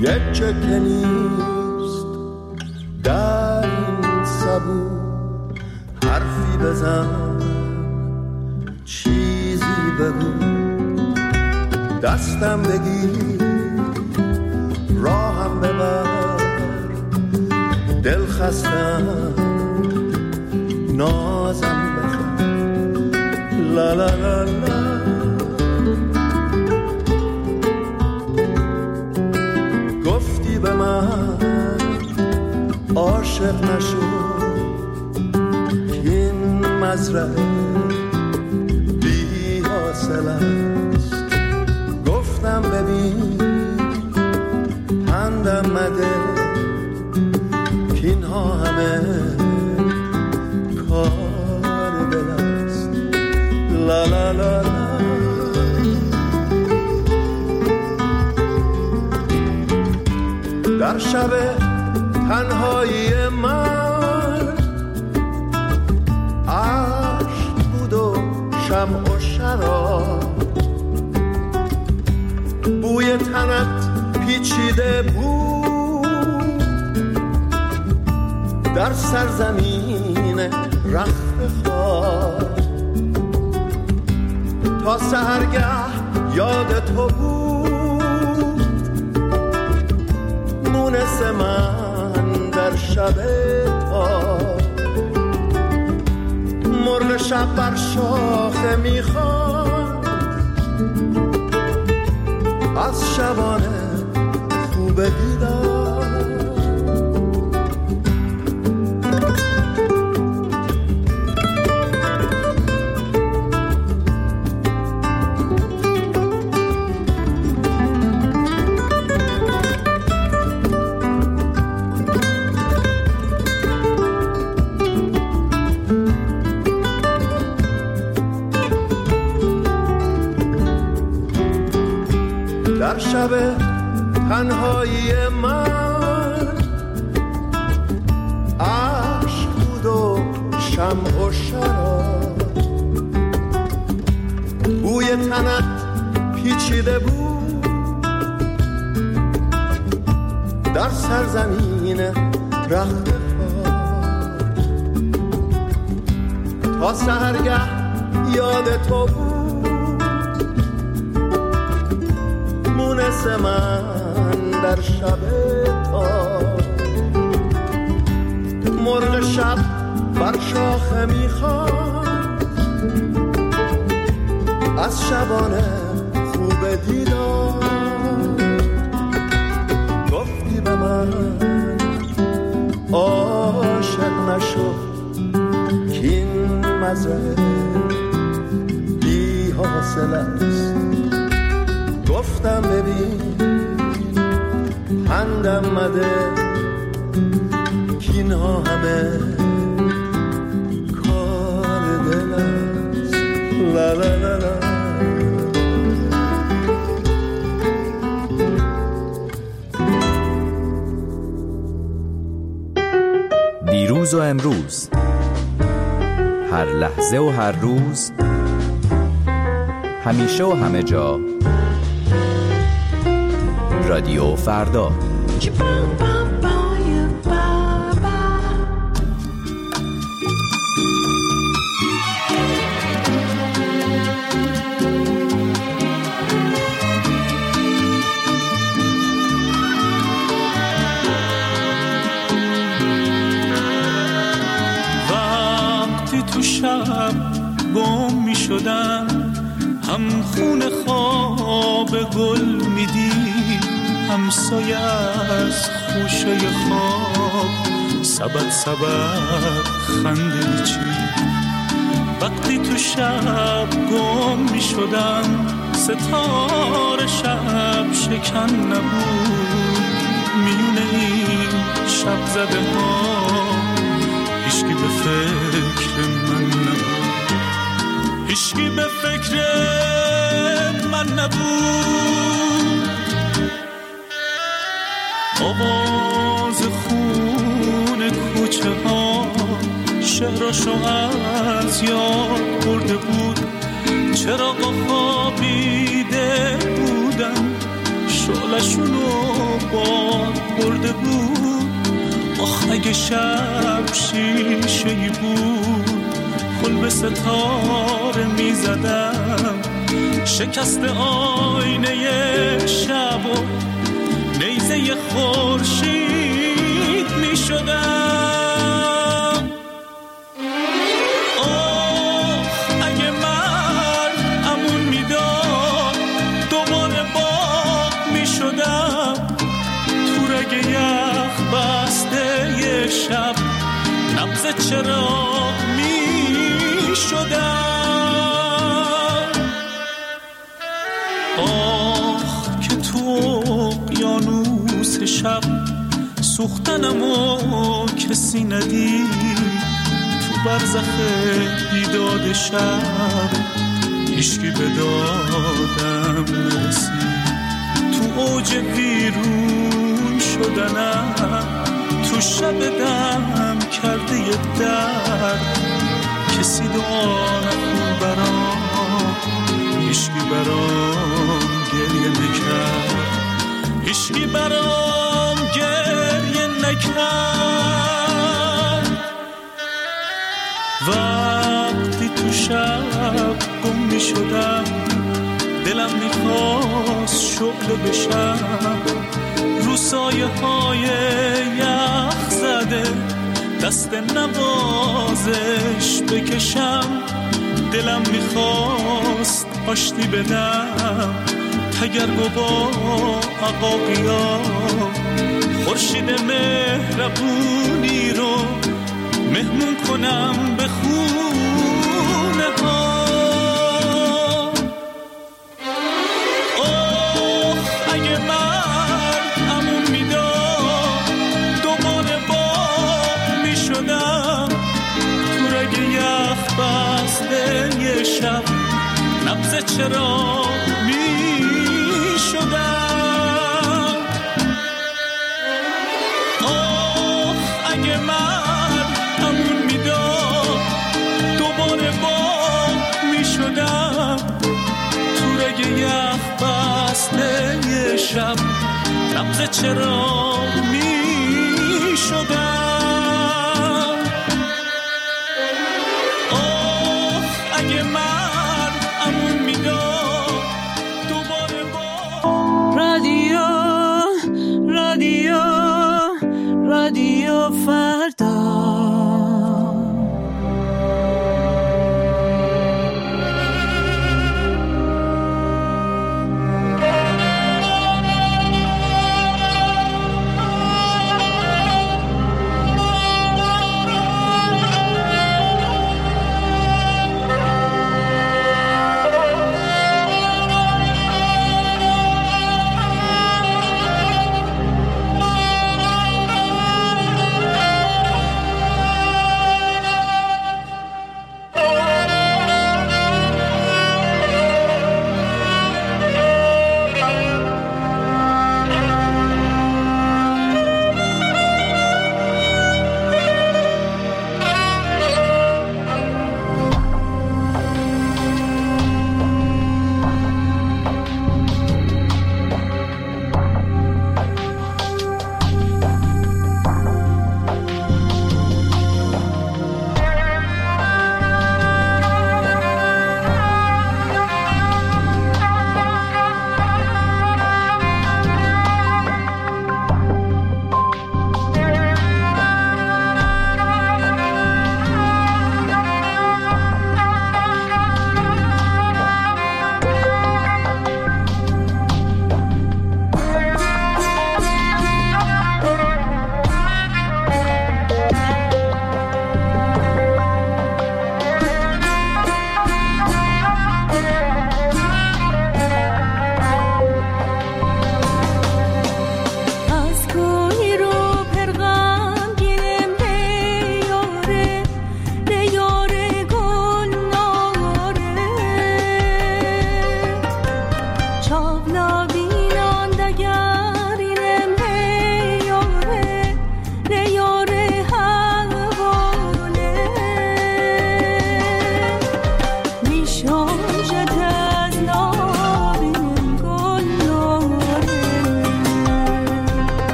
یک چکه نیست در این سبو، حرفی بزن چیزی بگو، دستم بگیر راهم ببر، دل خستم نازم بخواه، لا لا لا لا. گفتی به من عاشق نشو، این مزرعه بی حاصل است. گفتم ببین پندم مده، اینها همه کار دل است، لا لا لا لا. در شب تنهایی من عشق بود و شمع و شراب، بوی تنت پیچیده بود در سرزمین رخت خواب، تا سحرگه یاد تو بود مونس من در شب تاب. مرغ شب بر شاخه میخواد از شبانه خوب دیدار. در شب تنهایی من عشق بود و شمع و شراب، بوی تنت پیچیده بود در سرزمین رخت خواب، تا سحرگه یاد تو بود مونس من در شب تاب. مرغ شب بر شاخه میخواد از شبانه خوب دیدار. گفتی به من عاشق نشو، کین مزرعه بی حاصل است. گفتم ببین پندم مده، کینها همه کار دل است، لا لا لا لا. دیروز و امروز، هر لحظه و هر روز، همیشه و همه جا، رادیو فردا. وقتی تو شب گم می شدم، هم خون خواب گل می دید، همسایه از خوشه خواب سبد خنده می چید. وقتی تو شب گم می شدم، ستاره شب شکن نبود، میونه این شب زده ها هیچکی به فکر من نبود، هیچکی به فکر من نبود. آواز خون کوچه ها شهرشو از یاد برده بود، چراغا خوابیده بودن شعلشونو با اگه شب شیشه‌ای بود خل به ستاره می زدم، شکست آینه شب و نیزه خورشید می شدم. اگه مرد امون می داد دوباره باغ می شدم، تو رگ یخ بسته یه شب نبض چراغ می شدم. که تو اقیانوس شب سوختنمو کسی ندید، تو برزخ بیداد شب هیچکی به دادم نرسید. تو اوج ویرون شدنم، تو شب دم کرده یه درد، کسی دعا نکن برام، هیچکی برام گریه نکرد، هیچکی برام گریه نکرد. وقتی تو شب گم می شدم، دلم میخواست شعله بشم، رو سایه های یخ زده دست نوازش بکشم. دلم میخواست آشتی بدم تگرگ و با عقاقیا، خورشید مهربونی رو مهمون کنم به خونه ها. اگه مرد امون میداد دوباره باغ میشدم، تو رگ یخ بسته یه شب نبض چراغ میشدم. اگه مرد امون میداد دوباره باغ میشدم، تو رگ یخ بسته یه شب نبض چراغ میشدم. اگه مرد امون میداد دوباره باغ. رادیو فردا.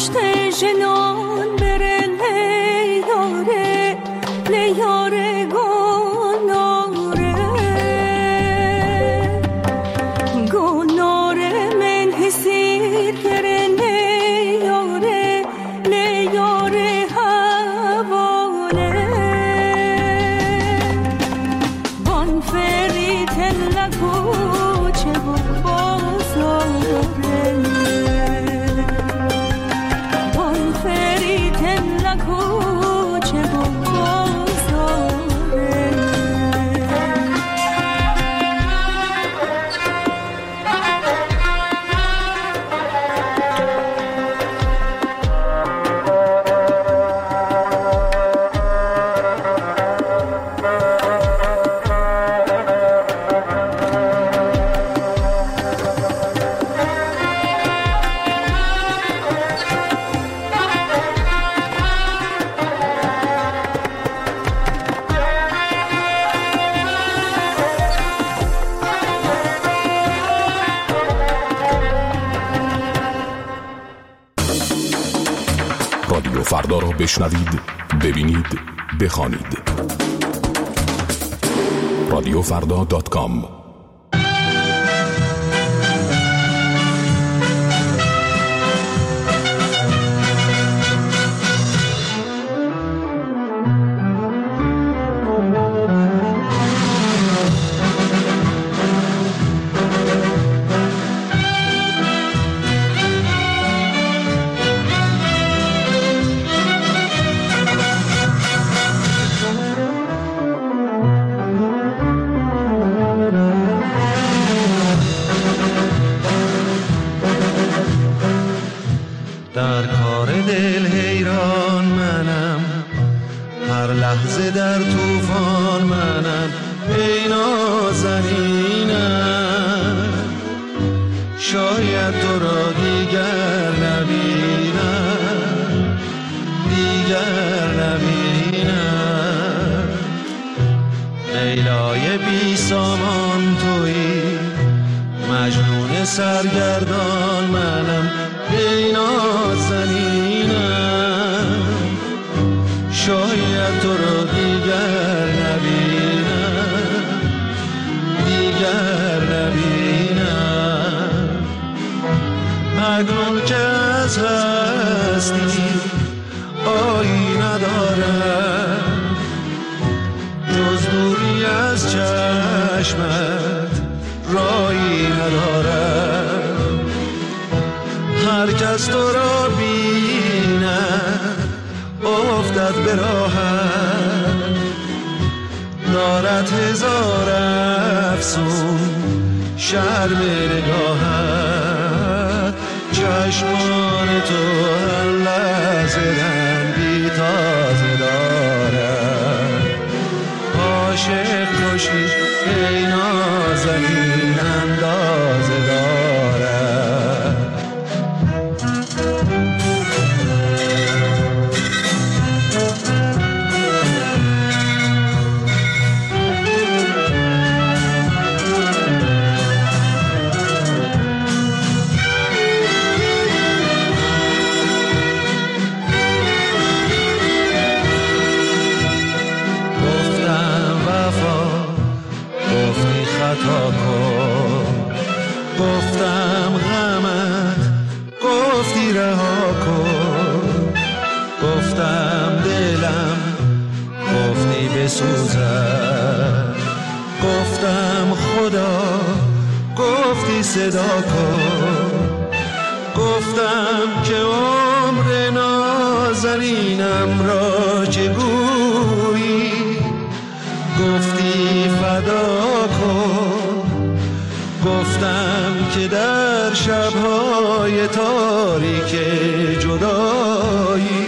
پشت جنان بره لیاره لیاره گناره گناره من حسیر گره لیاره لیاره حواله بان فری تلکو چه بازاره رادیو فردا را بشنوید، ببینید، بخوانید. رادیوفردا.com در کار دل حیران منم، هر لحظه در طوفان منم. ای نازنینم شاید تو را دیگر نبینم، دیگر نبینم. لیلای بی سامان تویی، مجنون سرگردان منم. ای نازنینم شاید تو را دیگر نبینم، دیگر نبینم. اکنون که از هستی آیی ندارم، جز دوری از چشمت رایی ندارم. هر کس تو را بیند افتد به راهت، دارد هزار افسون شرم نگاهت. چشمان تو هر لحظه رنگی تازه دارد. عاشق کشی ای نازنین اندازه دارد. خطا کن، گفتم غمت، گفتی رها کن. گفتم دلم، گفتی بسوزد. گفتم خدا، گفتی صدا کن. گفتم که عمر نازنینم را چگویی، گفتی فدا کن. گفتم که در شب‌های تاریک جدایی،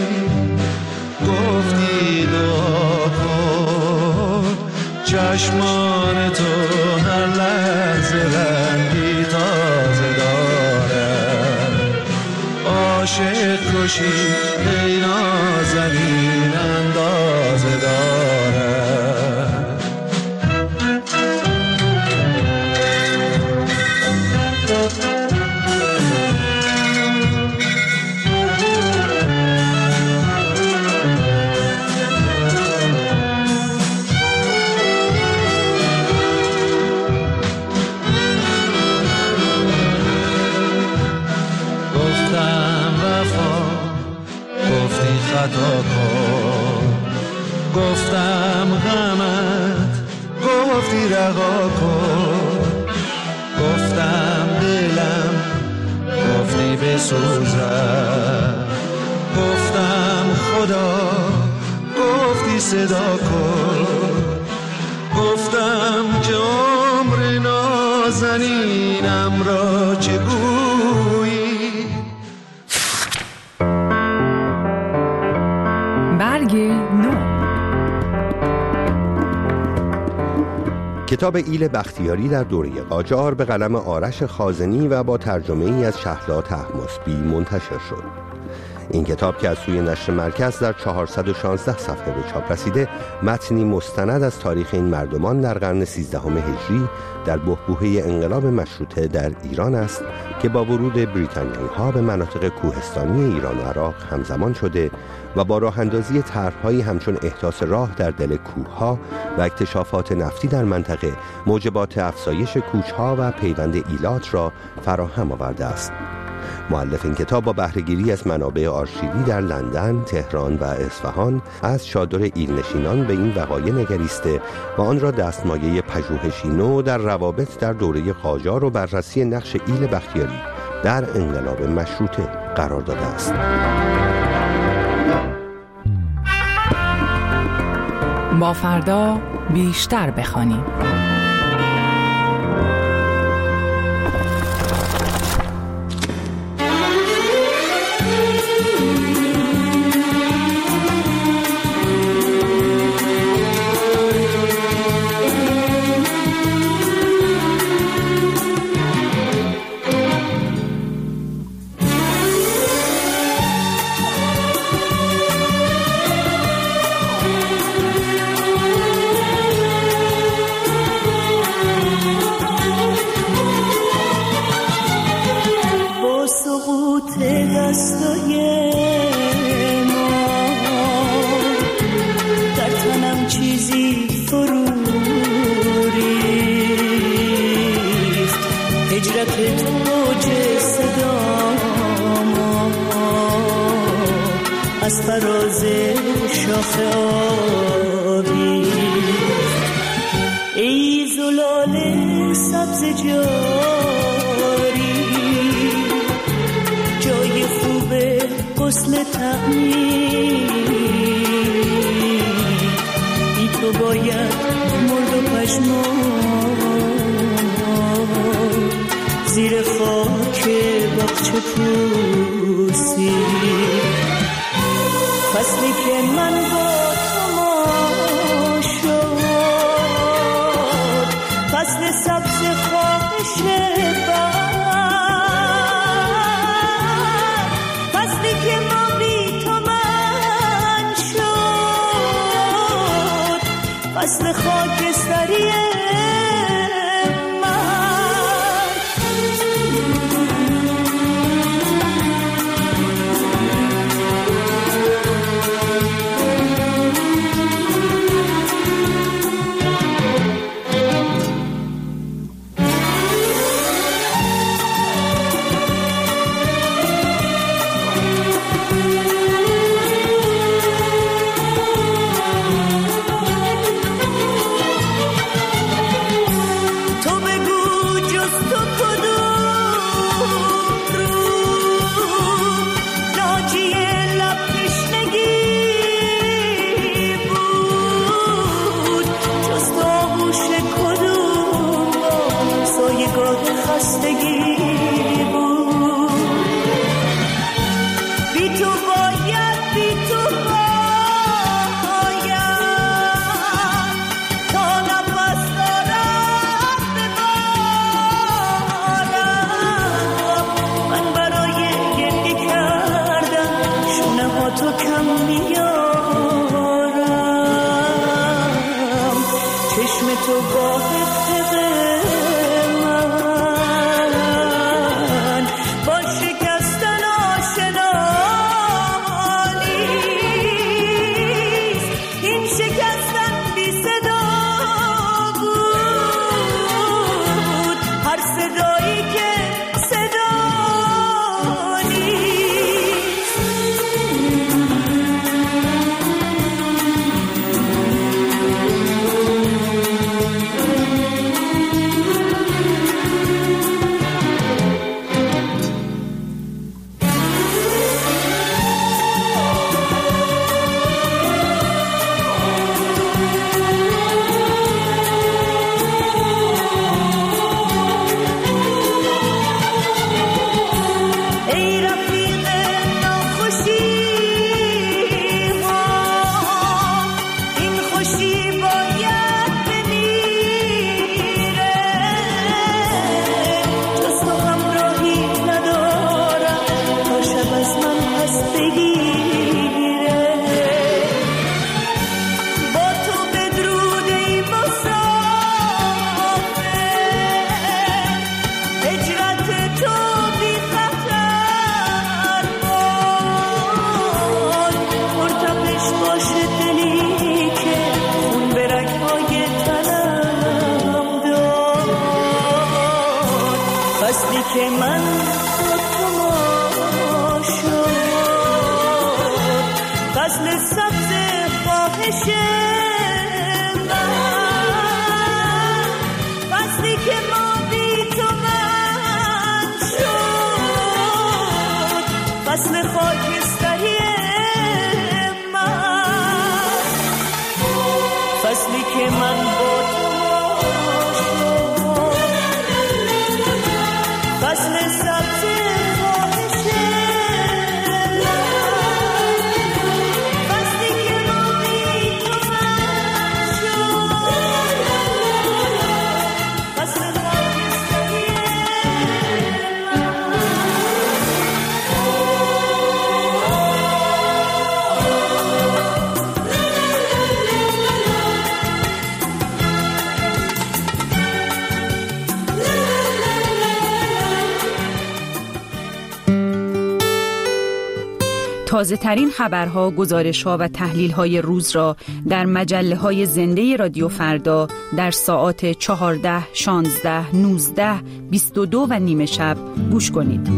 گفتی دعا کن. چشمان تو هر لحظه رنگی تازه دارد. عاشق کشی ای نازنین اندازه دارد. وفا گفتی خطا کن، گفتم غمت گفتی رها کن، گفتم دلم گفتی بسوزد، گفتم خدا گفتی صدا کن، گفتم که عمر نازنینم را چه گویی. برگ نو. کتاب ایل بختیاری در دوره قاجار به قلم آرش خازنی و با ترجمه ای از شهلا طهماسبی منتشر شد. این کتاب که از سوی نشر مرکز در 416 صفحه به چاپ رسیده، متنی مستند از تاریخ این مردمان در قرن 13 هجری در بحبوحه انقلاب مشروطه در ایران است که با ورود بریتانیایی ها به مناطق کوهستانی ایران و عراق همزمان شده و با راه اندازی طرح‌هایی همچون احداث راه در دل کوه‌ها و اکتشافات نفتی در منطقه موجبات افزایش کوچ‌ها و پیوند ایلات را فراهم آورده است. مؤلف این کتاب با بهره‌گیری از منابع آرشیوی در لندن، تهران و اصفهان از چادر ایلنشینان به این وقایع نگریسته و آن را دستمایه پژوهشی نو در روابط در دوره قاجار و بررسی نقش ایل بختیاری در انقلاب مشروطه قرار داده است. با فردا بیشتر بخوانیم. از فراز شاخ آبی ای زلال سبز جاری، جای خوب غسل تعمیر، بی تو باید مرد و پشمان زیر خاک باغچه پوسی. فصلی که من با تو ما شد، فصل سبز خواهش بر، فصلی که ما بی تو من شد، فصل خاکستری صدایی که صدا نیست. فصل سبز خواهش من، فصلی که ما بی تو من شد، فصل خاکستری من، فصلی که من با تو شد، فصل سبز تازه ترین خبرها، گزارش‌ها و تحلیل‌های روز را در مجله‌های زنده رادیو فردا در ساعات 14، 16، 19، 22 و نیم شب گوش کنید.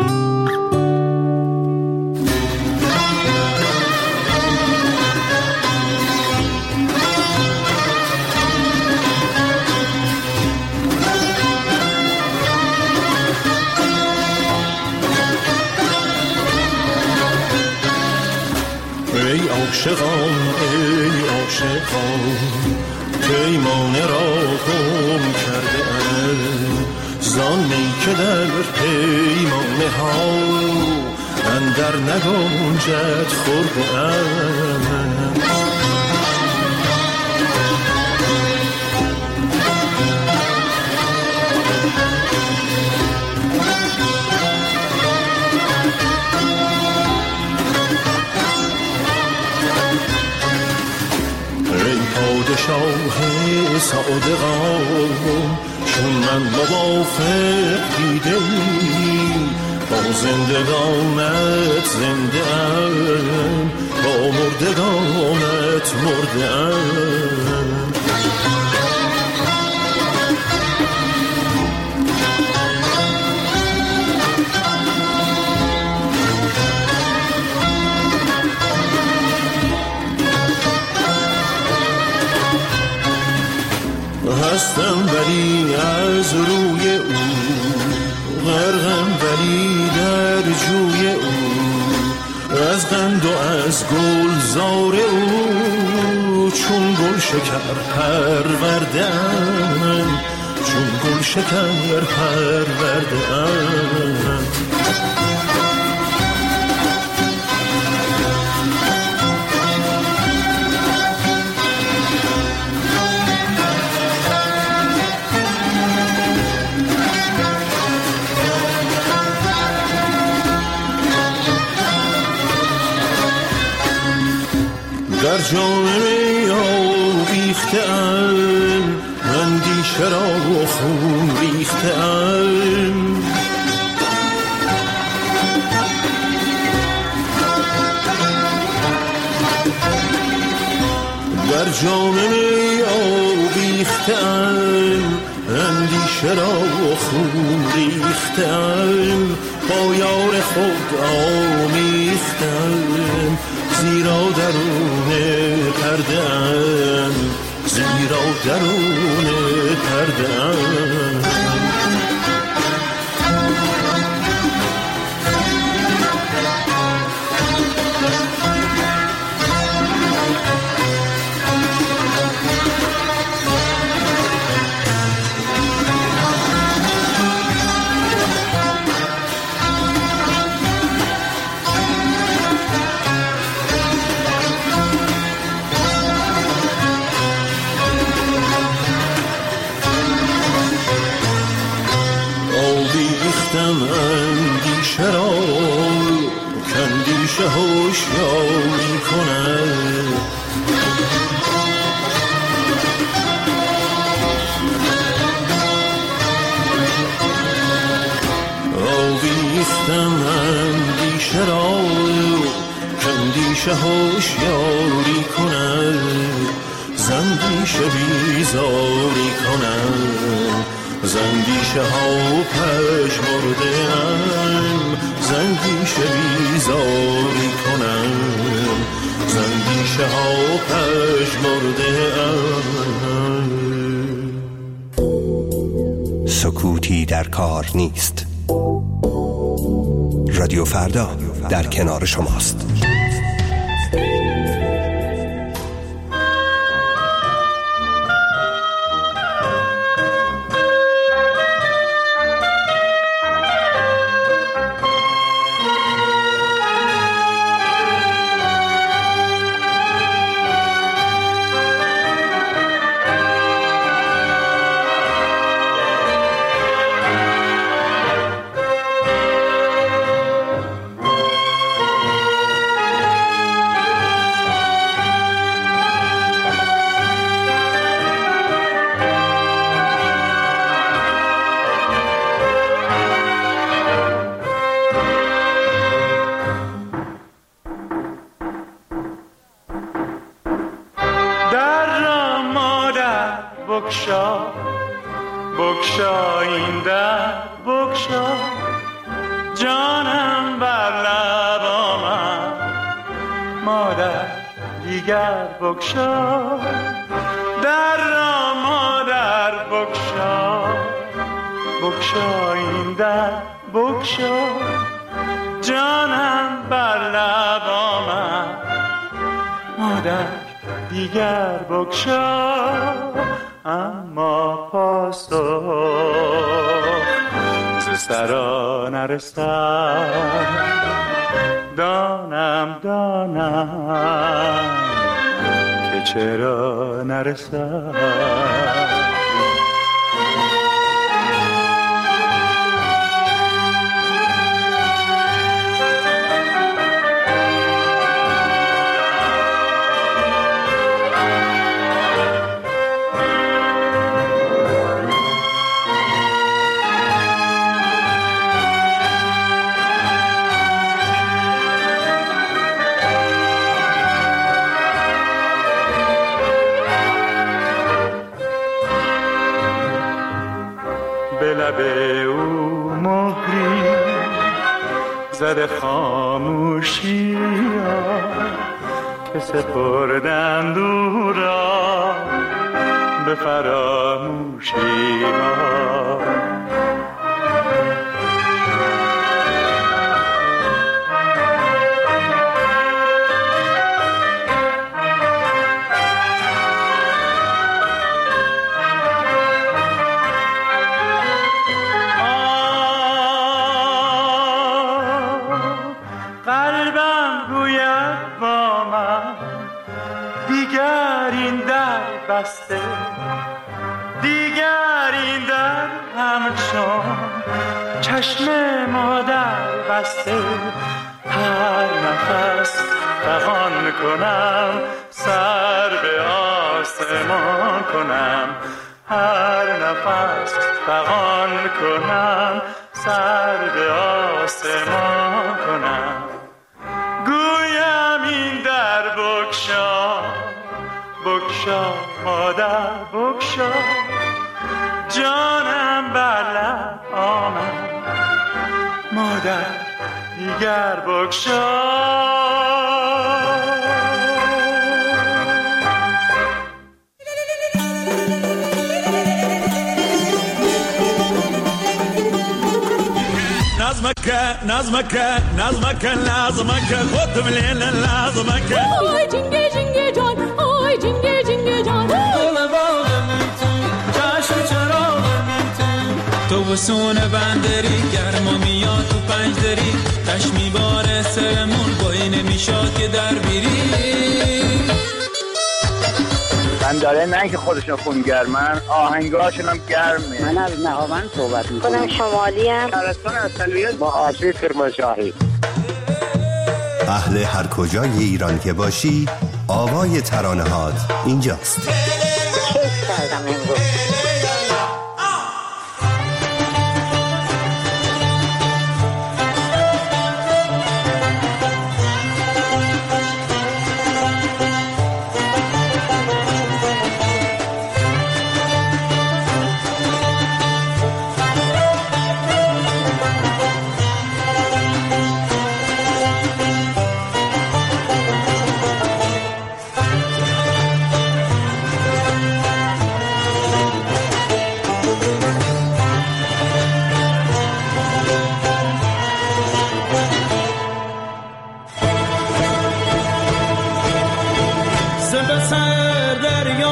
ای عاشقان پیمانه را گم کرده ام، زان می که در پیمانه ها اندر نگنجد خورده ام. پادشاه صادقان چون من موافق دیده‌ای، با زندگانت زنده ام، با مردگانت مرده ام. هستم ولی از روی او، غرقم ولی در جوی او، از قند و از گلزار او، چون گل شکر پرورده‌ام، چون گل شکر پرورده‌ام. در جام می آویخته‌ام، اندیشه را خون ریخته‌ام. در جام می آویخته‌ام، اندیشه را خون ریخته‌ام. با یار خود آمیخته‌ام، زیرا درون پرده‌ام، زیرا درون پرده‌ام. اندیشه را کاندیشه هوشیاری کند، آویختم اندیشه را کاندیشه هوشیاری کند، زندیشه بیزاری کند، زندیشه ها پژمرده ام، زندیشه بیزاری کنم، ریشه ها پژمرده سکوتی در کار نیست. رادیو فردا در کنار شماست. بگشا این در بگشا جانم بر لب آمد مادر دیگر بگشا در را مادر بگشا بگشا این در بگشا جانم بر لب آمد مادر دیگر بگشا اما پاسخ ز سرا نرسد دانم که چرا نرسد به او مهری زده خاموشی ها که سپردند او را به فراموشی ها دیگر این در همچون چشم مادر بسته هر نفس فغان کنم سر به آسمان کنم هر نفس فغان کنم سر به آسمان کنم گویم این در بگشا بگشا مادر بگشا جانم بر لب آمد مادر دیگر بگشا نظمك خودم لیل لازمك آی جنگه جنگه جان آی جنگه جنگه جان گل باغم تو چشم چراغم تو بسون بندری گرما میاد تو پنجدری تش میباره سرمون بایی نمیشاد که در بیری داره نه که خودشون خونگرمن آهنگاشون هم گرمه. من از نهاوند صحبت میکنم. خودم شمالی هم شهرستان اصلیت با آسیب کرمانشاهی. اهل هر کجای ایران که باشی آوای ترانه‌هات اینجاست. کیف کردم امروز.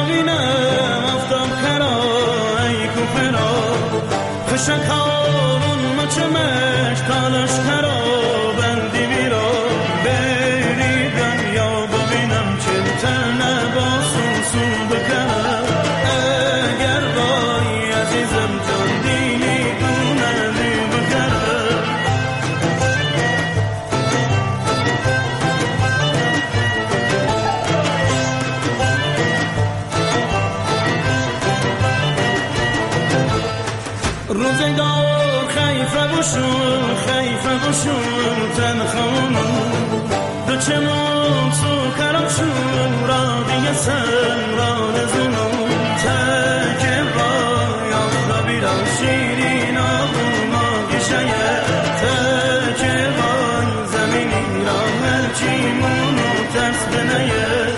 بینم افتاب خرا ای کوپرا خشکارون مچمش تالش خرا بندی بیرا بری دنیا ببینم چلتر نباسون سو بکنم اگر بایی عزیزم جان دینی دونمی بکنم روزگار خیفه بشون تنخانون دو چمون سو کراشون را دیگه سن را نزونون تکه بای آخرا بیران شیرین آبون آگیشه تکه بای زمینی را هرچیمونو ترس بنیه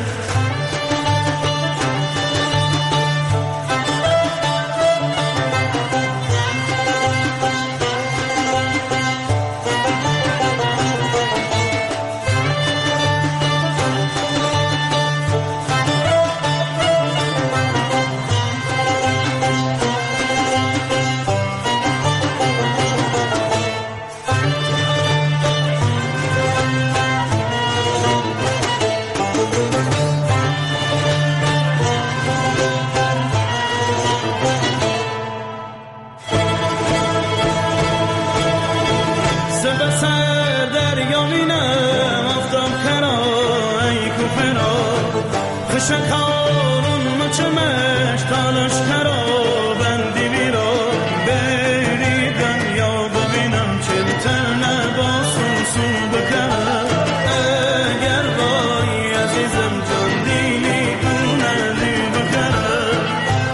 شکارون مچمش تالش خرا بندی بیرا بری دنیا ببینم چلتر نباسون سو بکنم اگر بایی عزیزم جان دینی دونمی بکنم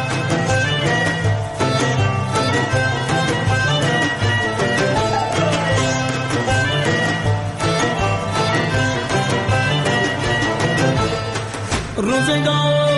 روزگار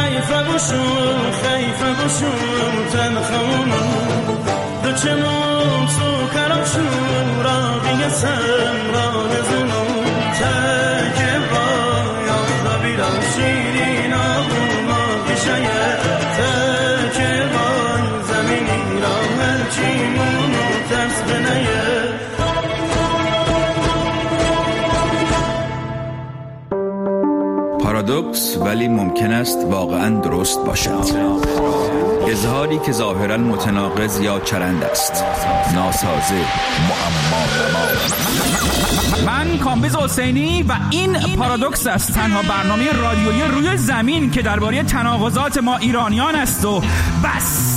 خیفه بشون تنخونون دو چمون سو کراشون را بیگه سن را نزونون تکه بای آخرا بیران شیرین آبون آگیشه تکه بای زمینی را هرچیمونو ترس بنیه پارادوکس ولی ممکن است واقعاً درست باشد. اظهاری که ظاهراً متناقض یا چرند است، ناسازه، معما. من کامبیز حسینی و این پارادوکس است، تنها برنامه رادیویی روی زمین که درباره تناقضات ما ایرانیان است و بس.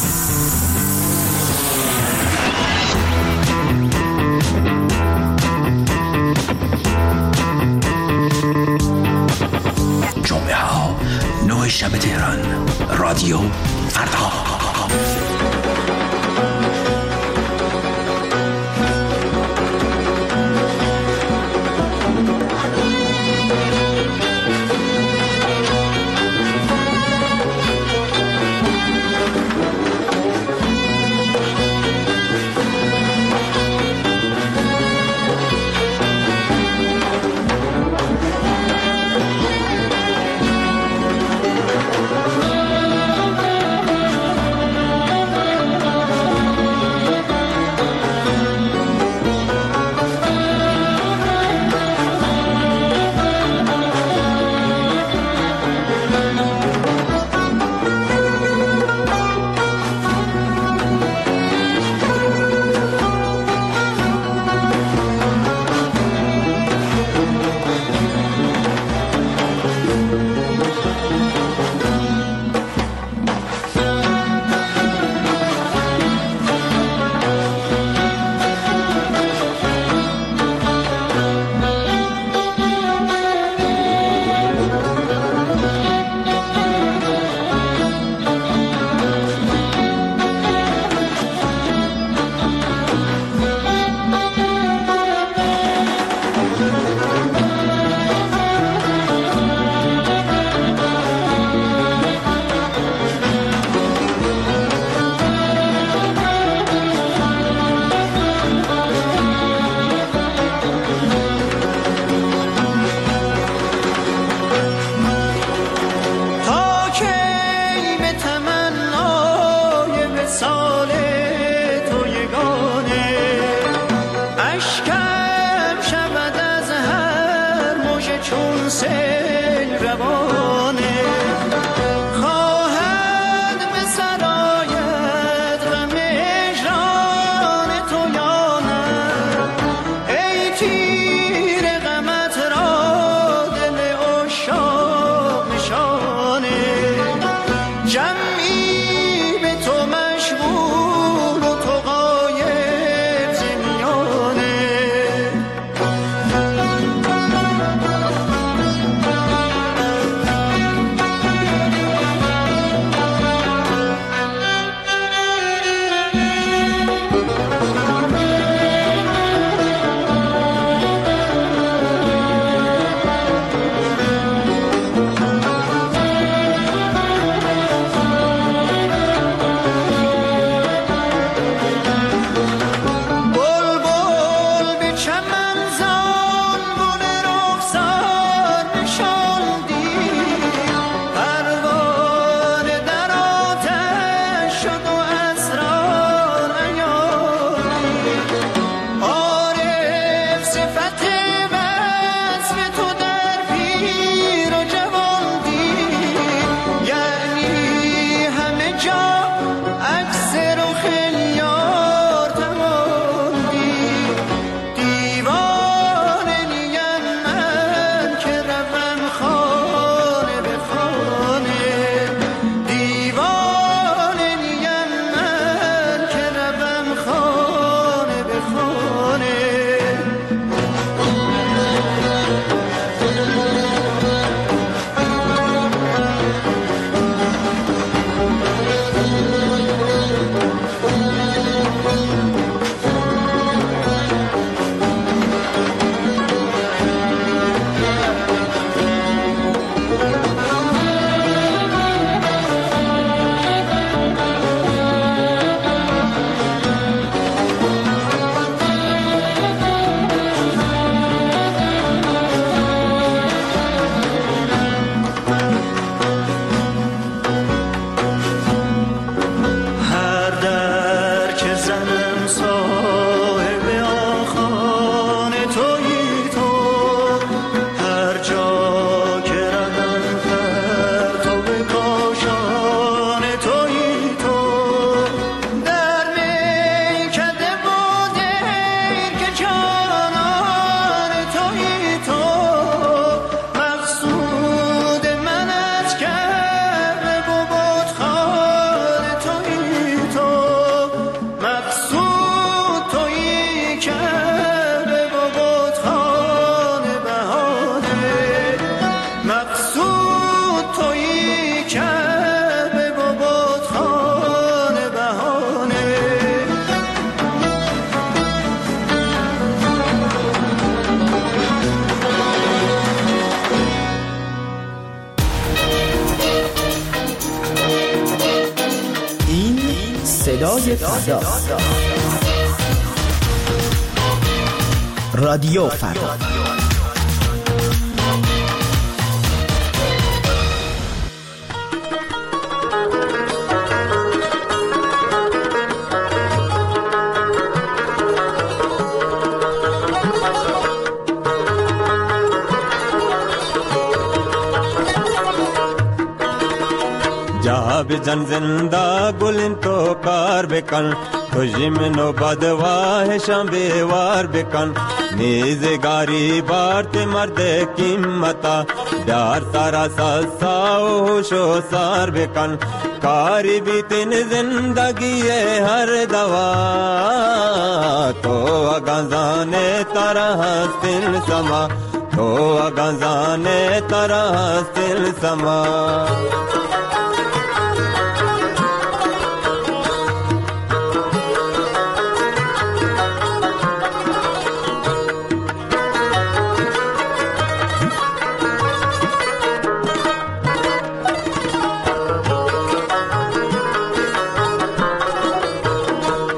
جمعه ها 9 شب تهران، رادیو فردا. چون سیل روانه خواهد به سرایت غم هجران تو یا نه ای تیر غمت را دل عشاق نشانه جمعی به تو مشغول و تو غایب ز میانه بلبل به چمن زان گل رخسار نشاندی پروانه در آتش شد و اسرار نیاردی عارف صفت وصف تو در پیر و جوان دید یعنی همه جا عکس رخ یار تماندی دیوانه نیم من که روم خانه به خانه دیوانه نیم من که روم خانه به خانه هر در که زنم صاحب آن خانه تویی تو هر جا که روم پرتو کاشانه تویی تو در میکده و دیر که جانان تویی تو مقصود من از کعبه و بتخانه تویی تو مقصود تویی کعبه و بتخانه بهانه مقصود تویی کعبه و بتخانه بهانه این صدای فردا رادیو فردا جا بجن زندہ گلن تو کار بکن تجھے منو بدواہ شام بیوار بکن نیزگاری بارت مرد قیمتا دار سارا ساساو شو سار بکن کاری بیتن زندگی ہر دوا تو اگانزانے ترہ ہستن سما تو اگانزانے ترہ ہستن سما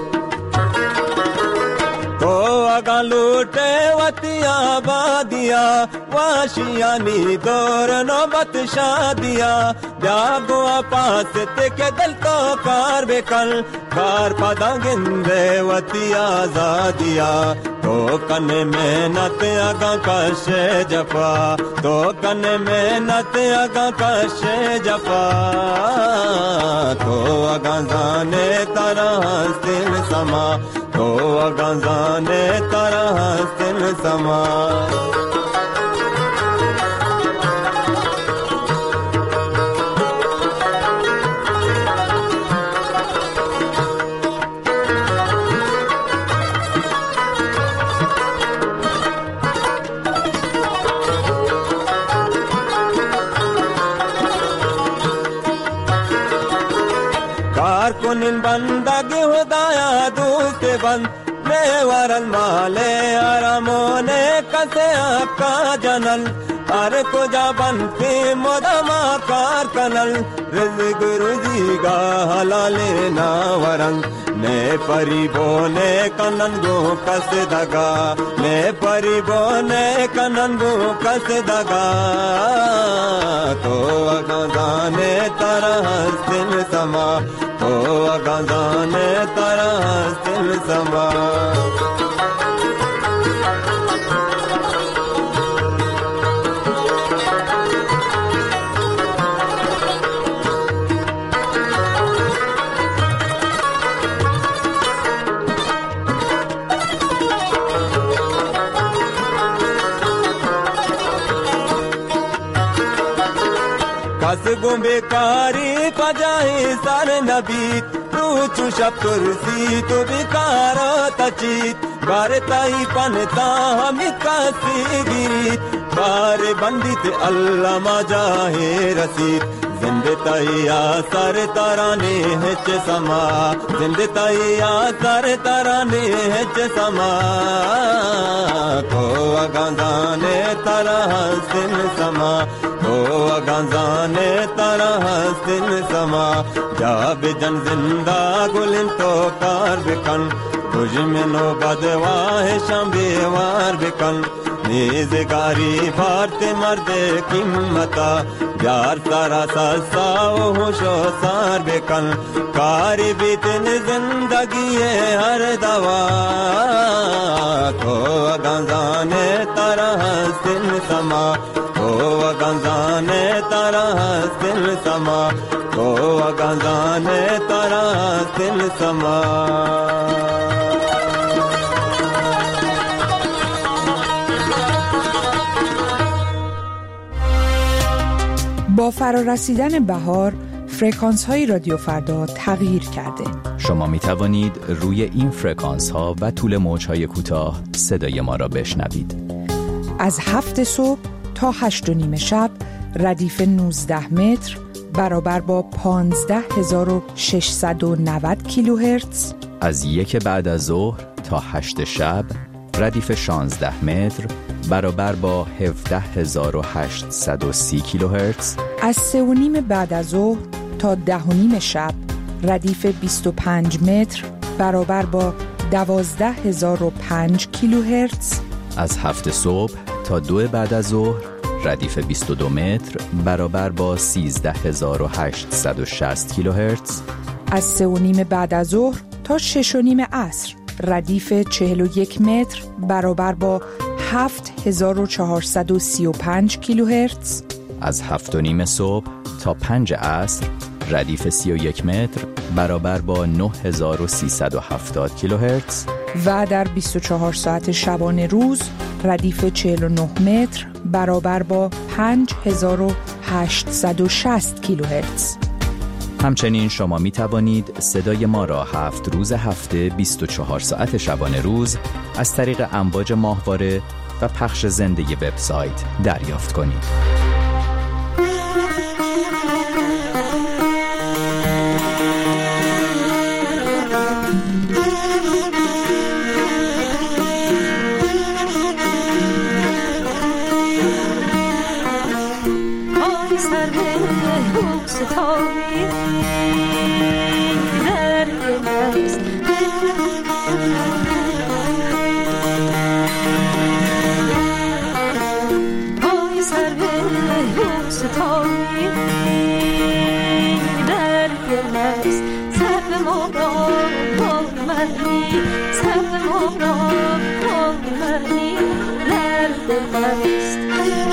लूटे वतिया बादिया वाशियानी दौर नौबत शादिया जागो पास के दल तो कार बेकल कार पदा गिंदे वती आजादिया तो कन मेहनत अगा कशे जफा तो कन मेहनत अगा कशे जफा तो अगा जाने तरह सिल समा तो अगा जाने तरह सिल समा कुनिन बंदगी खुदाया दूसरे बंद में वरल माले आरामोने कसे आपका जनल अरे को जा बनती मोदमा कार कनल रिज़्क़ रुज़ीगा हलाले ना वरंग ने परिबोने कनन गो कस दगा ने परिबोने कनन गो कस दगा तो अगंदाने तरह सिल समा तो अगंदाने तरह सिल समा कसगो बेकारी पजाई सर नबी तू चुशब तुरसी तो बेकार तचीत करताई पनता हम कासी गिरीत बार बंदित अल्लाह मजाहे रसीद जिंदताई आसर तराने हिच समा जिंदताई आसर तराने हिच समा तो अगंदाने तरह सिन समा तो अगंदाने तरह सिन समा जाब जन जिंदा गुलिन तो कार बिकन तुझ में नो बदवाह शंबेवार बिकन नेज़गारी भारते मर्दे कीमता यार सारा सासाओ होशो सार बेकन कारी बीतन जिंदगी हर दवा तो अगंजाने तरह सिन समा तो अगंजाने तरह सिन समा तो अगंजाने तरह सिन समा با فرارسیدن بهار فرکانس های رادیو فردا تغییر کرده. شما می توانید روی این فرکانس ها و طول موج های کوتاه صدای ما را بشنوید. از 7 صبح تا 8:30 شب ردیف 19 متر برابر با 15690 کیلوهرتز. از 1 بعد از ظهر تا 8 شب ردیف 16 متر برابر با 17830 کیلوهرتز. از 3:30 بعد از ظهر تا 10:30 شب ردیف 25 متر برابر با 12005 کیلوهرتز. از 7 صبح تا 2 بعد از ظهر ردیف 22 متر برابر با 13860 کیلوهرتز. از 3:30 بعد از ظهر تا 6:30 عصر ردیف 41 متر برابر با 7435 کیلوهرتز. از 7:30 صبح تا 5 عصر ردیف 31 متر برابر با 9370 کیلوهرتز. و در 24 ساعت شبانه روز ردیف 49 متر برابر با 5860 کیلوهرتز. همچنین شما می توانید صدای ما را 7 روز هفته 24 ساعت شبانه روز از طریق امواج ماهواره و پخش زنده وبسایت دریافت کنید. ستایی در دل است سر ما را منی سر ما را منی در دل است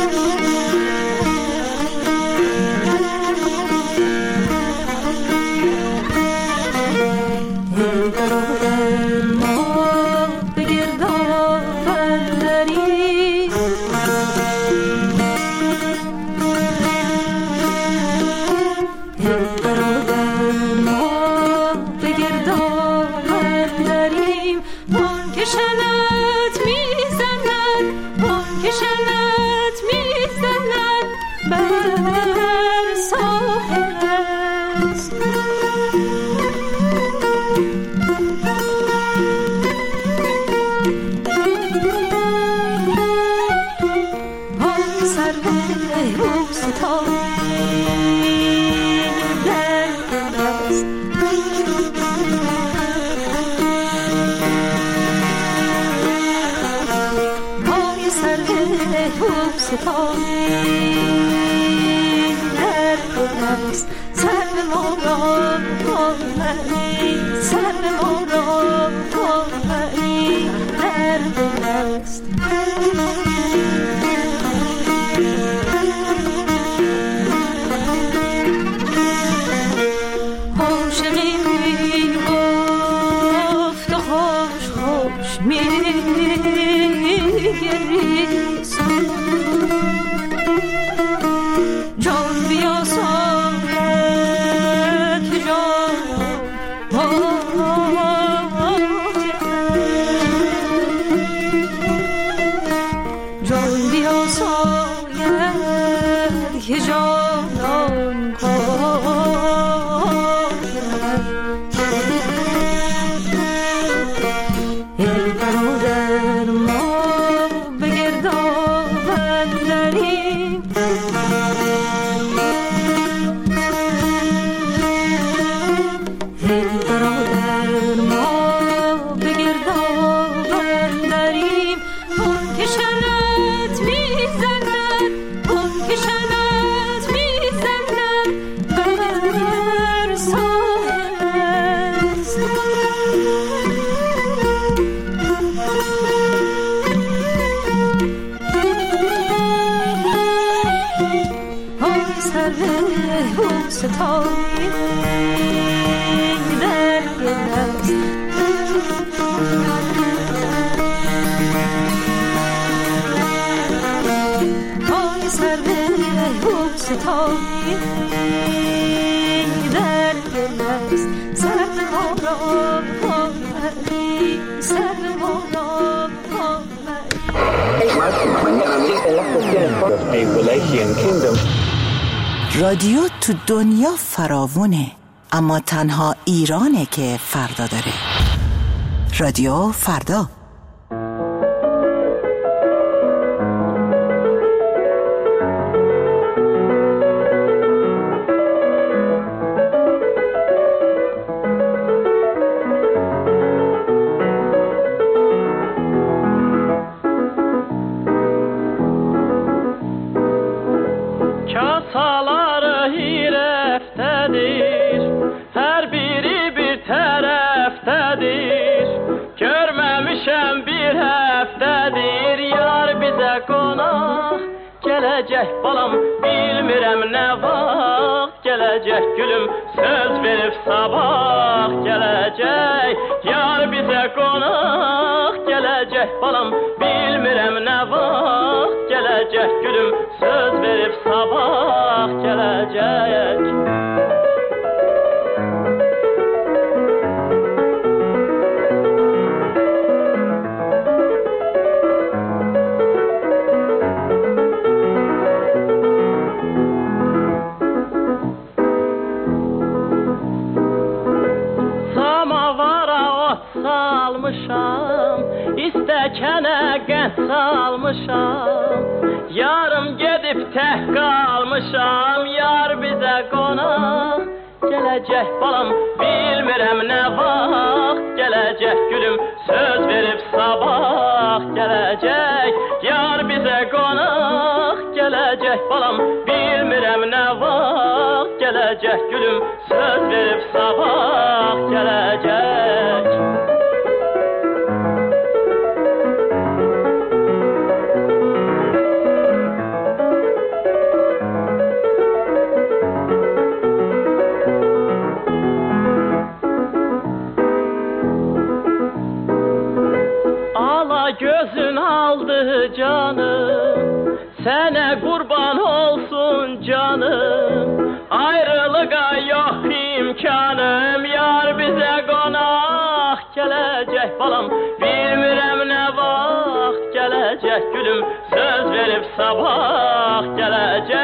رادیو تو دنیا فراوونه، اما تنها ایرانه که فردا داره. رادیو فردا. Gələcək balam, bilmirəm nə vaxt gələcək gülüm, söz verib sabah gələcək. Yar bizə qonaq gələcək balam, bilmirəm nə vaxt gələcək gülüm, söz verib sabah gələcək. İstəkənə qənd salmışam, yarım gedib tək qalmışam. Yar bizə qonaq gələcək balam, bilmirəm nə vaxt gələcək gülüm, söz verib sabah gələcək. Yar bizə qonaq gələcək balam, balam, bilmirəm nə vaxt gələcək gülüm, söz verib sabah gələcək. Gözün aldı canım, sənə qurban olsun canım. Ayrılığa yox imkanım, yar bizə qonaq gələcək balam, bilmirəm nə vaxt gələcək gülüm, söz verib sabah gələcək.